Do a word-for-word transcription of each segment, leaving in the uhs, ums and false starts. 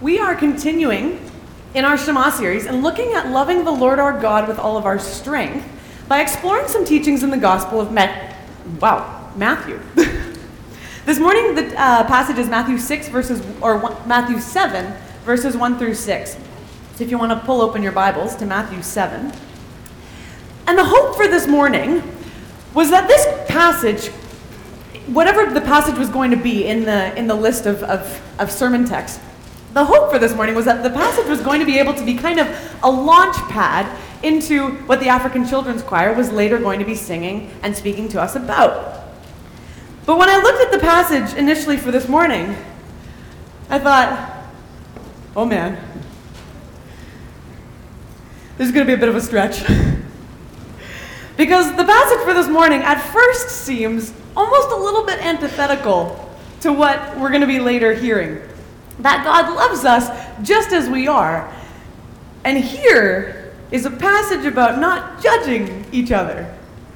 We are continuing in our Shema series and looking at loving the Lord our God with all of our strength by exploring some teachings in the Gospel of Ma- wow, Matthew. This morning, the uh, passage is Matthew six verses, or one, Matthew seven verses one through six. So if you want to pull open your Bibles to Matthew seven. And the hope for this morning was that this passage, whatever the passage was going to be in the in the list of, of, of sermon texts, the hope for this morning was that the passage was going to be able to be kind of a launch pad into what the African Children's Choir was later going to be singing and speaking to us about. But when I looked at the passage initially for this morning, I thought, oh man, this is going to be a bit of a stretch. Because the passage for this morning at first seems almost a little bit antithetical to what we're going to be later hearing. That God loves us just as we are. And here is a passage about not judging each other.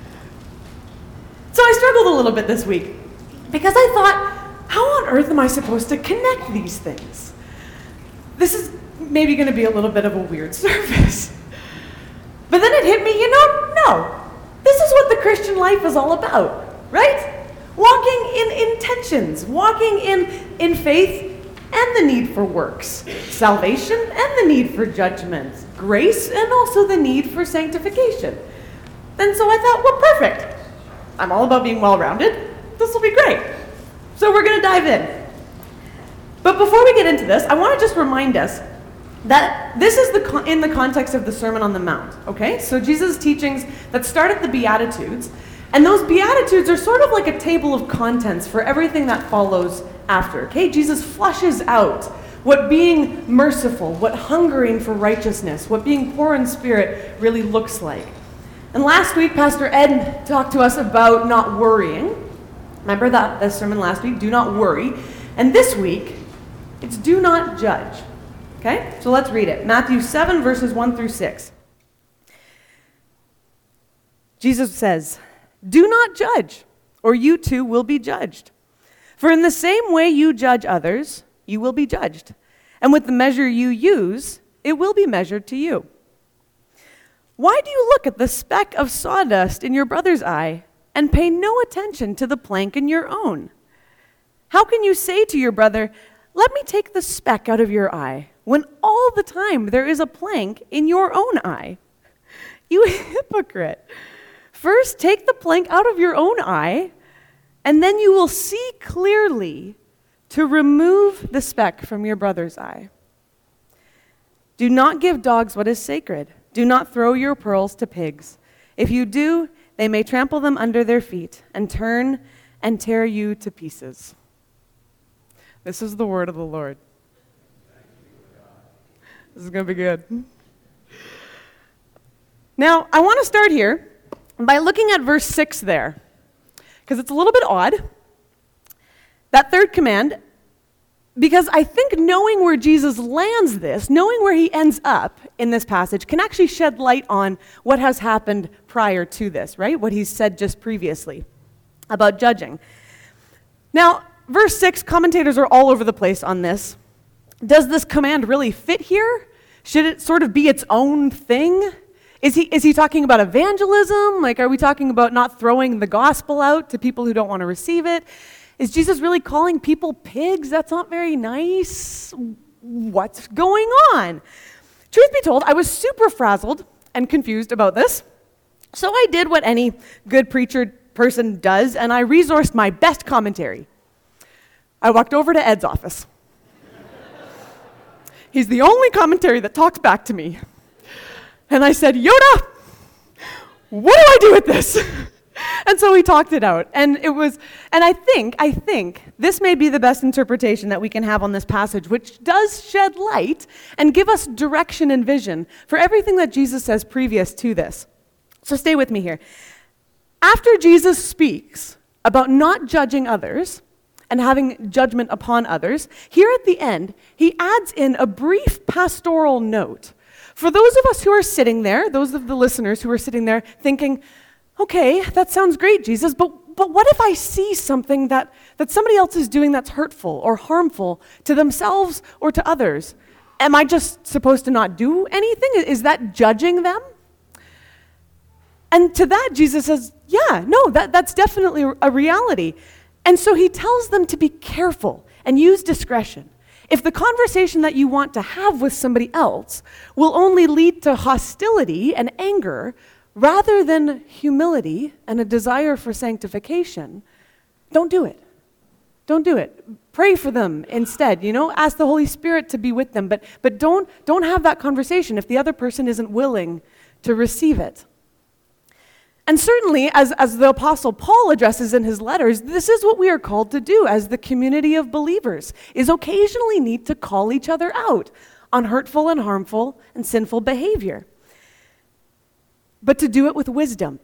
So I struggled a little bit this week because I thought, how on earth am I supposed to connect these things? This is maybe going to be a little bit of a weird service. But then it hit me, you know, no. This is what the Christian life is all about, right? Walking in intentions, walking in, in faith and the need for works, salvation and the need for judgment, grace and also the need for sanctification. And so I thought, well, perfect. I'm all about being well-rounded. This will be great. So we're going to dive in. But before we get into this, I want to just remind us that this is the con- in the context of the Sermon on the Mount, okay? So Jesus' teachings that start at the Beatitudes, and those Beatitudes are sort of like a table of contents for everything that follows after, okay? Jesus flushes out what being merciful, what hungering for righteousness, what being poor in spirit really looks like. And last week, Pastor Ed talked to us about not worrying. Remember that the sermon last week, do not worry. And this week, it's do not judge. Okay, so let's read it. Matthew seven, verses one through six. Jesus says, "Do not judge, or you too will be judged. For in the same way you judge others, you will be judged. And with the measure you use, it will be measured to you. Why do you look at the speck of sawdust in your brother's eye and pay no attention to the plank in your own? How can you say to your brother, 'Let me take the speck out of your eye,' when all the time there is a plank in your own eye? You hypocrite! First take the plank out of your own eye, and then you will see clearly to remove the speck from your brother's eye. Do not give dogs what is sacred. Do not throw your pearls to pigs. If you do, they may trample them under their feet and turn and tear you to pieces." This is the word of the Lord. This is going to be good. Now, I want to start here by looking at verse six there, because it's a little bit odd, that third command, because I think knowing where Jesus lands this, knowing where he ends up in this passage, can actually shed light on what has happened prior to this, right? What he's said just previously about judging. Now, verse six, commentators are all over the place on this. Does this command really fit here? Should it sort of be its own thing? Is he is he talking about evangelism? Like, are we talking about not throwing the gospel out to people who don't want to receive it? Is Jesus really calling people pigs? That's not very nice. What's going on? Truth be told, I was super frazzled and confused about this. So I did what any good preacher person does, and I resourced my best commentary. I walked over to Ed's office. He's the only commentary that talks back to me. And I said, "Yoda, what do I do with this?" And so we talked it out. And it was, and I think, I think this may be the best interpretation that we can have on this passage, which does shed light and give us direction and vision for everything that Jesus says previous to this. So stay with me here. After Jesus speaks about not judging others and having judgment upon others, here at the end, he adds in a brief pastoral note. For those of us who are sitting there, those of the listeners who are sitting there thinking, okay, that sounds great, Jesus, but but what if I see something that, that somebody else is doing that's hurtful or harmful to themselves or to others? Am I just supposed to not do anything? Is that judging them? And to that, Jesus says, yeah, no, that, that's definitely a reality. And so he tells them to be careful and use discretion. If the conversation that you want to have with somebody else will only lead to hostility and anger, rather than humility and a desire for sanctification, don't do it. Don't do it. Pray for them instead, you know? Ask the Holy Spirit to be with them, but, but don't, don't have that conversation if the other person isn't willing to receive it. And certainly, as, as the Apostle Paul addresses in his letters, this is what we are called to do as the community of believers, is occasionally need to call each other out on hurtful and harmful and sinful behavior. But to do it with wisdom.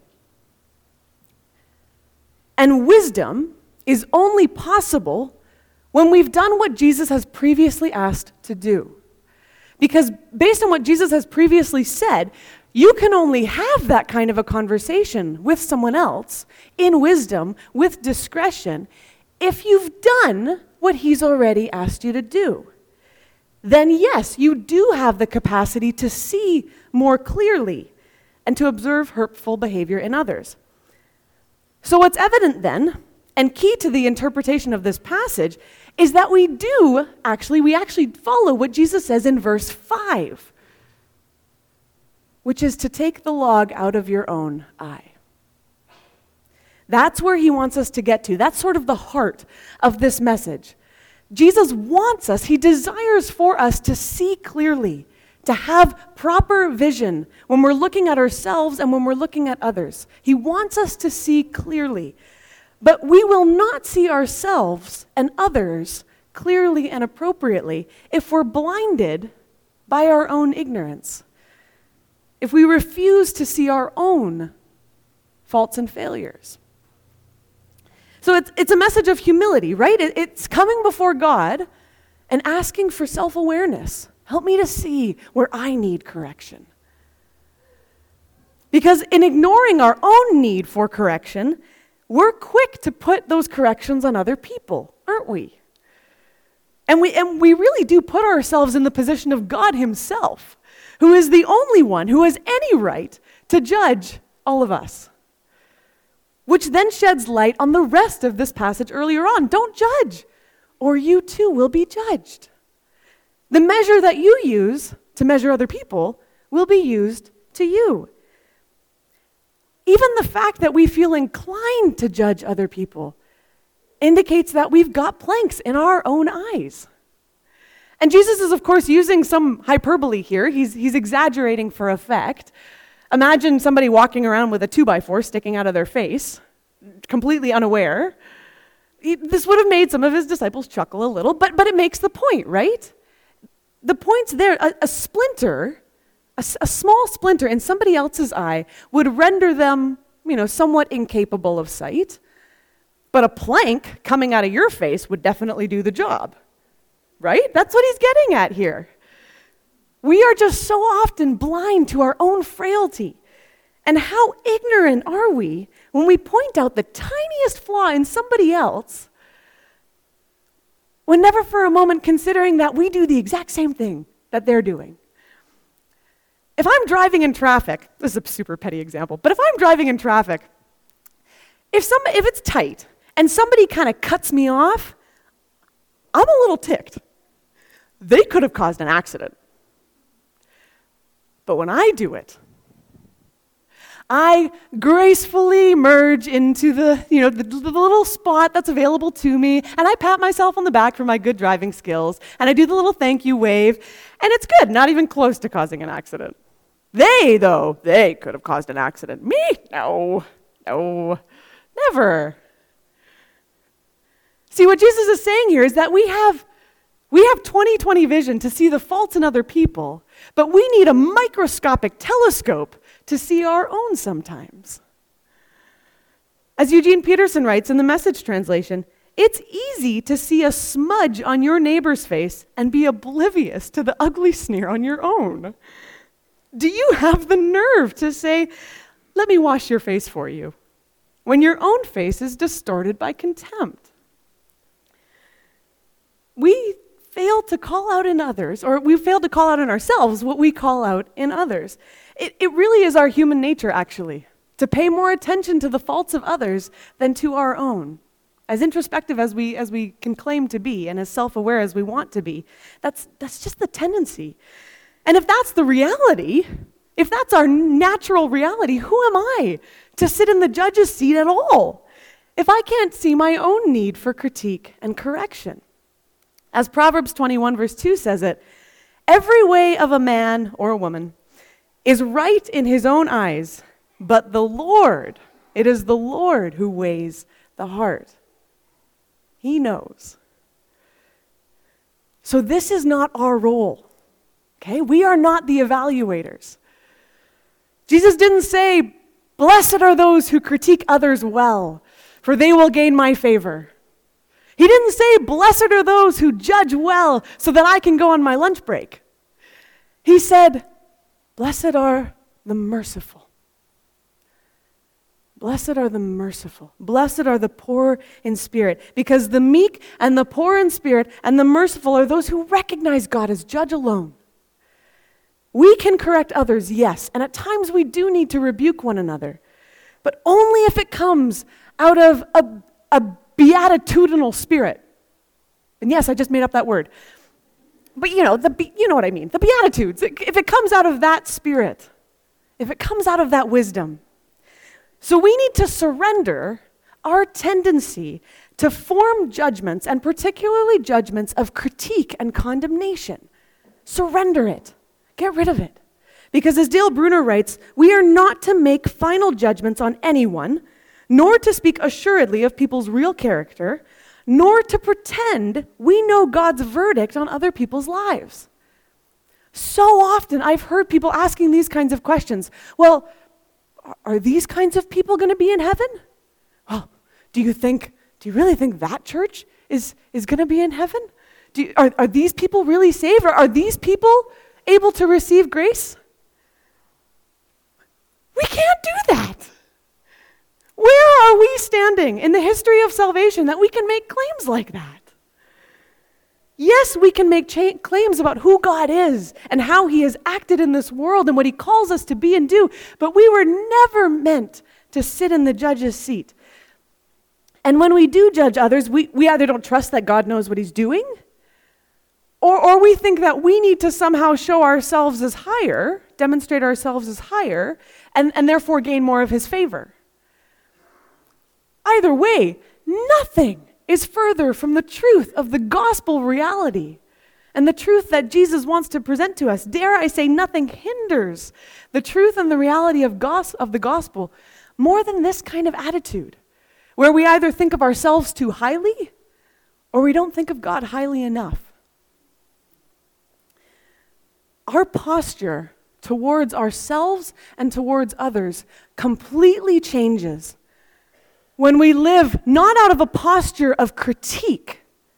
And wisdom is only possible when we've done what Jesus has previously asked to do. Because based on what Jesus has previously said, you can only have that kind of a conversation with someone else in wisdom, with discretion, if you've done what he's already asked you to do. Then yes, you do have the capacity to see more clearly and to observe hurtful behavior in others. So what's evident then, and key to the interpretation of this passage, is that we do actually, we actually follow what Jesus says in verse five. Which is to take the log out of your own eye. That's where he wants us to get to. That's sort of the heart of this message. Jesus wants us, he desires for us to see clearly, to have proper vision when we're looking at ourselves and when we're looking at others. He wants us to see clearly. But we will not see ourselves and others clearly and appropriately if we're blinded by our own ignorance. If we refuse to see our own faults and failures. So it's, it's a message of humility, right? It, it's coming before God and asking for self-awareness. Help me to see where I need correction. Because in ignoring our own need for correction, we're quick to put those corrections on other people, aren't we? And we, and we really do put ourselves in the position of God himself, who is the only one who has any right to judge all of us. Which then sheds light on the rest of this passage earlier on. Don't judge, or you too will be judged. The measure that you use to measure other people will be used to you. Even the fact that we feel inclined to judge other people indicates that we've got planks in our own eyes. And Jesus is, of course, using some hyperbole here. He's, he's exaggerating for effect. Imagine somebody walking around with a two by four sticking out of their face, completely unaware. He, this would have made some of his disciples chuckle a little, but, but it makes the point, right? The point's there. A, a splinter, a, a small splinter in somebody else's eye would render them, you know, somewhat incapable of sight. But a plank coming out of your face would definitely do the job. Right? That's what he's getting at here. We are just so often blind to our own frailty. And how ignorant are we when we point out the tiniest flaw in somebody else, when never for a moment considering that we do the exact same thing that they're doing. If I'm driving in traffic, this is a super petty example, but if I'm driving in traffic, if somebody, if it's tight and somebody kind of cuts me off, I'm a little ticked. They could have caused an accident. But when I do it, I gracefully merge into the, you know, the, the little spot that's available to me, and I pat myself on the back for my good driving skills, and I do the little thank you wave, and it's good, not even close to causing an accident. They, though, they could have caused an accident. Me? No, no, never. See, what Jesus is saying here is that we have We have twenty twenty vision to see the faults in other people, but we need a microscopic telescope to see our own sometimes. As Eugene Peterson writes in the Message translation, it's easy to see a smudge on your neighbor's face and be oblivious to the ugly sneer on your own. Do you have the nerve to say, let me wash your face for you? when your own face is distorted by contempt? We fail to call out in others, or we fail to call out in ourselves what we call out in others. It, it really is our human nature, actually, to pay more attention to the faults of others than to our own. As introspective as we as we can claim to be, and as self-aware as we want to be, that's that's just the tendency. And if that's the reality, if that's our natural reality, who am I to sit in the judge's seat at all? If I can't see my own need for critique and correction. As Proverbs twenty-one verse two says it, every way of a man or a woman is right in his own eyes, but the Lord, it is the Lord who weighs the heart. He knows. So this is not our role, okay? We are not the evaluators. Jesus didn't say, blessed are those who critique others well, for they will gain my favor. He didn't say, blessed are those who judge well, so that I can go on my lunch break. He said, blessed are the merciful. Blessed are the merciful. Blessed are the poor in spirit, because the meek and the poor in spirit and the merciful are those who recognize God as judge alone. We can correct others, yes, and at times we do need to rebuke one another, but only if it comes out of a, a beatitudinal spirit. And yes, I just made up that word. But you know, the you know what I mean, the Beatitudes. If it comes out of that spirit, if it comes out of that wisdom. So we need to surrender our tendency to form judgments, and particularly judgments of critique and condemnation. Surrender it. Get rid of it. Because as Dale Bruner writes, we are not to make final judgments on anyone, nor to speak assuredly of people's real character, nor to pretend we know God's verdict on other people's lives. So often I've heard people asking these kinds of questions. Well, are these kinds of people going to be in heaven? Well, do you think, do you really think that church is, is going to be in heaven? Do you, are, are these people really saved? Or are these people able to receive grace? We can't do that. Where are we standing in the history of salvation that we can make claims like that? Yes, we can make cha- claims about who God is and how he has acted in this world and what he calls us to be and do, but we were never meant to sit in the judge's seat. And when we do judge others, we, we either don't trust that God knows what he's doing, or, or we think that we need to somehow show ourselves as higher, demonstrate ourselves as higher, and, and therefore gain more of his favor. Either way, nothing is further from the truth of the gospel reality and the truth that Jesus wants to present to us. Dare I say, nothing hinders the truth and the reality of, gos- of the gospel more than this kind of attitude, where we either think of ourselves too highly or we don't think of God highly enough. Our posture towards ourselves and towards others completely changes when we live not out of a posture of critique,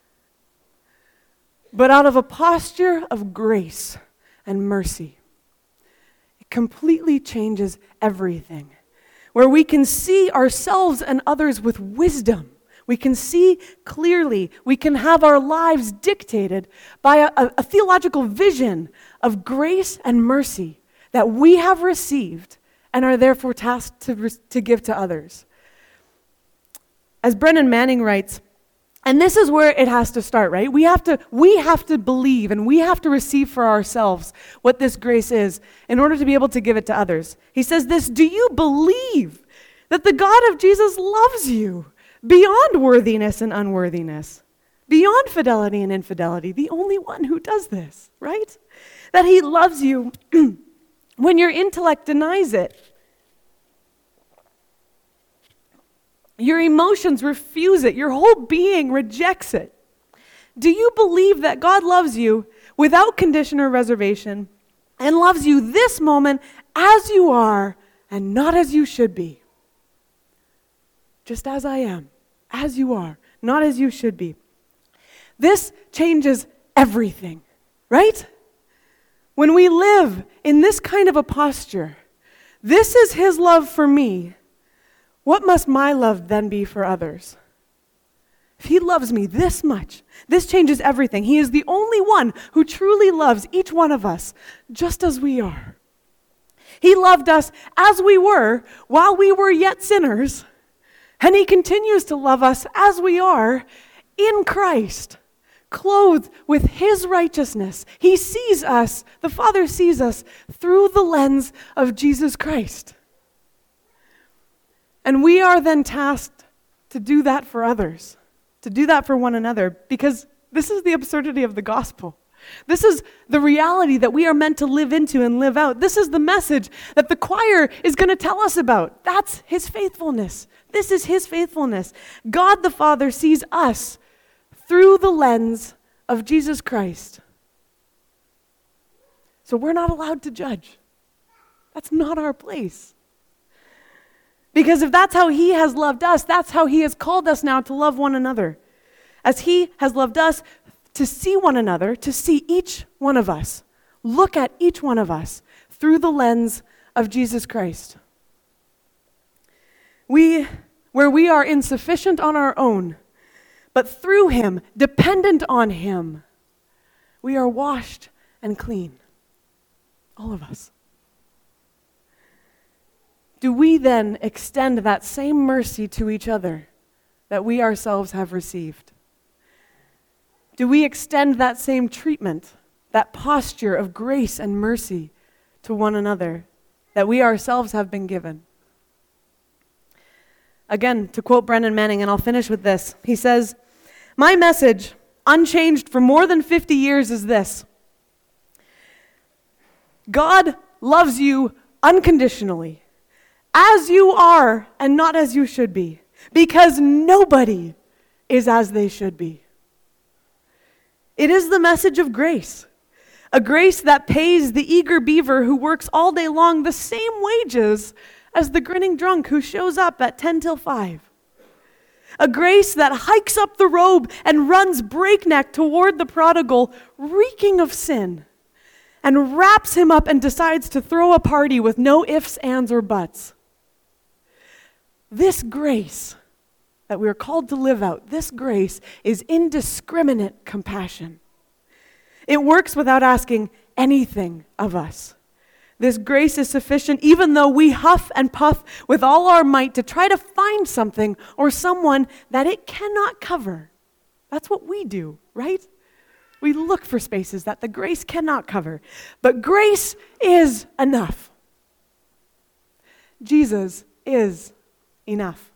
but out of a posture of grace and mercy. It completely changes everything. Where we can see ourselves and others with wisdom. We can see clearly. We can have our lives dictated by a, a, a theological vision of grace and mercy that we have received and are therefore tasked to, to give to others. As Brennan Manning writes, and this is where it has to start, right? We have to, we have to believe and we have to receive for ourselves what this grace is in order to be able to give it to others. He says this, do you believe that the God of Jesus loves you beyond worthiness and unworthiness, beyond fidelity and infidelity, the only one who does this, right? That he loves you when your intellect denies it. Your emotions refuse it. Your whole being rejects it. Do you believe that God loves you without condition or reservation and loves you this moment as you are and not as you should be? Just as I am, as you are, not as you should be. This changes everything, right? When we live in this kind of a posture, this is his love for me. what must my love then be for others? If he loves me this much, this changes everything. He is the only one who truly loves each one of us, just as we are. He loved us as we were, while we were yet sinners, and he continues to love us as we are in Christ, clothed with his righteousness. He sees us, the Father sees us through the lens of Jesus Christ. And we are then tasked to do that for others, to do that for one another, because this is the absurdity of the gospel. This is the reality that we are meant to live into and live out. This is the message that the choir is going to tell us about. That's his faithfulness. This is his faithfulness. God the Father sees us through the lens of Jesus Christ. So we're not allowed to judge. That's not our place. Because if that's how he has loved us, that's how he has called us now to love one another. As he has loved us, to see one another, to see each one of us, look at each one of us through the lens of Jesus Christ. We, where we are insufficient on our own, but through him, dependent on him, we are washed and clean. All of us. Do we then extend that same mercy to each other that we ourselves have received? Do we extend that same treatment, that posture of grace and mercy to one another that we ourselves have been given? Again, to quote Brennan Manning, and I'll finish with this, he says, "My message, unchanged for more than fifty years, is this: God loves you unconditionally, as you are and not as you should be, because nobody is as they should be." It is the message of grace, a grace that pays the eager beaver who works all day long the same wages as the grinning drunk who shows up at ten till five. A grace that hikes up the robe and runs breakneck toward the prodigal, reeking of sin, and wraps him up and decides to throw a party with no ifs, ands, or buts. This grace that we are called to live out, this grace is indiscriminate compassion. It works without asking anything of us. This grace is sufficient even though we huff and puff with all our might to try to find something or someone that it cannot cover. That's what we do, right? We look for spaces that the grace cannot cover. But grace is enough. Jesus is enough.